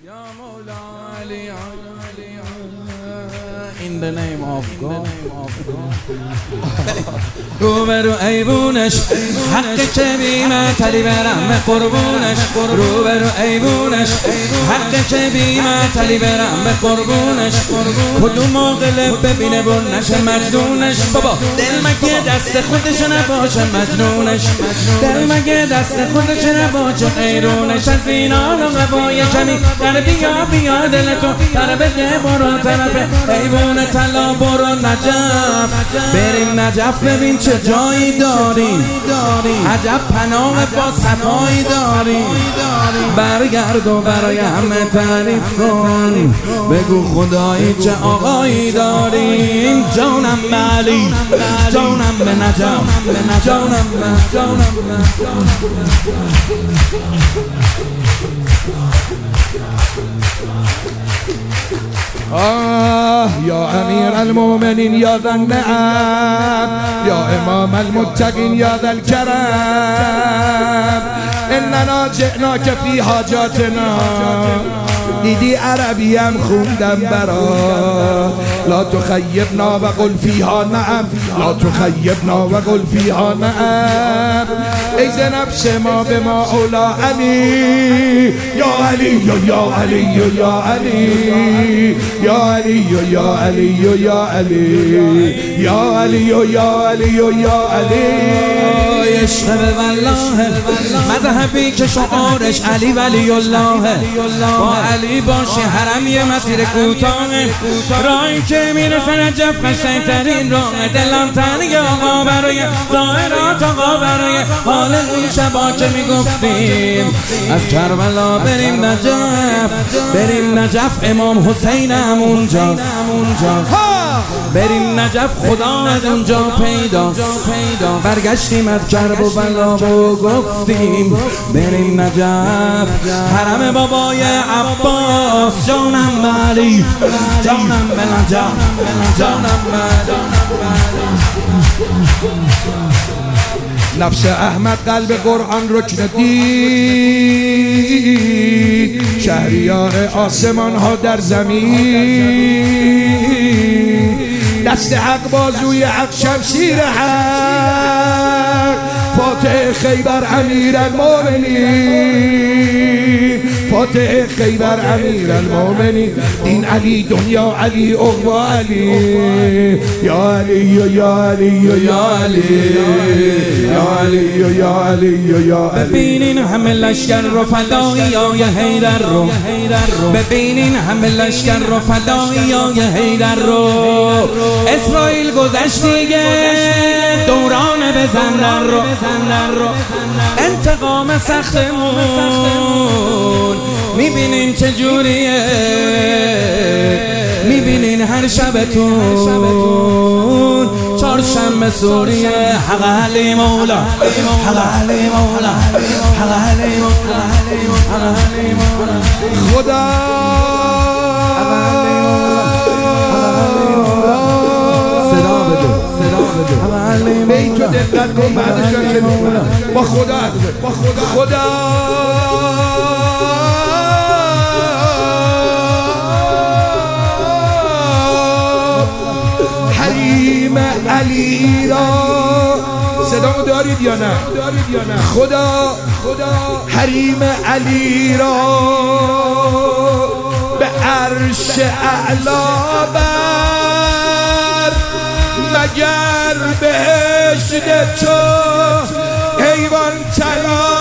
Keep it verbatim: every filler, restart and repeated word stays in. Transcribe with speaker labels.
Speaker 1: In the name of God. روبرو ایوونش حق چه بی‌مثلی برم به قربونش روبرو ایوونش حق چه بی‌مثلی برم به قربونش کدوم موقع لب ببینه بر نشه مجنونش بابا دل مگه دست خودش نباشه مجنونش دل مگه دست خودش نباشه غیرونش از اینان و قبای جمی در بیا بیا دل تو در بده برو طرف ایوون طلا برو نجف بریم نجف ببین چه جایی داریم عجب پناه با صفایی داریم برگرد و برای همه تعریف کن بگو خدایی چه آقایی داریم جانم به علی جانم به نجف جانم به جانم
Speaker 2: آه یا امیر المؤمنین یا ذا النعم یا امام المتقین یا ذا الکرم اننا جئناک فی حاجاتنا دیدی عربیم خوندم برا لا تخیبنا و قل فیها نعم لا تخیبنا و قل فیها نعم ای نفس ما به ما اولا علی یا علی یا علی یا علی یا علی یا علی یا علی یا علی یا علی یا علی
Speaker 1: عشق والله مذهبی که شعارش علی ولی الله با علی باشه حرم یه مسیر کوتاه راهی که میرسه نجف قشنگترین راه دلم تنگ آقا برای ظاهرات آقا برای حال اون شبا که میگفتیم از کربلا بریم نجف بریم نجف امام حسین هم اونجا بریم نجف خدا از اونجا پیدا برگشتیم از کرب و بلا و گفتیم بریم نجف حرم بابای عباس جانم به علی جانم به نجف جانم به
Speaker 2: نفس احمد قلب قرآن رکن دید شهریار آسمان ها در زمین دست حق بازوی حق شمشیر حق فاتح خیبر امیر المؤمنین فاتح خیبر امیر المؤمنین دین علی دنیا علی عقبا علی یا علی یا علی یا علی یا علی یا علی یا علی
Speaker 1: ببینین همه لشکر رو فدایی های حیدر رو ببینین همه لشکر رو فدایی های حیدر رو اسرائیل گذشت دیگه دوران بزندر رو انتقام سختمون میبینین چجوریه میبینین هر شبتون چهارشنبه سوریه حق علی مولا حق علی مولا حق علی مولا
Speaker 2: خدا بیت و دقت کن بعدش با خدا با خدا خدا حریم علی را صدامو دارید یا نه خدا حریم علی را به عرش اعلا بر مگر بهشت تو ایوان طلا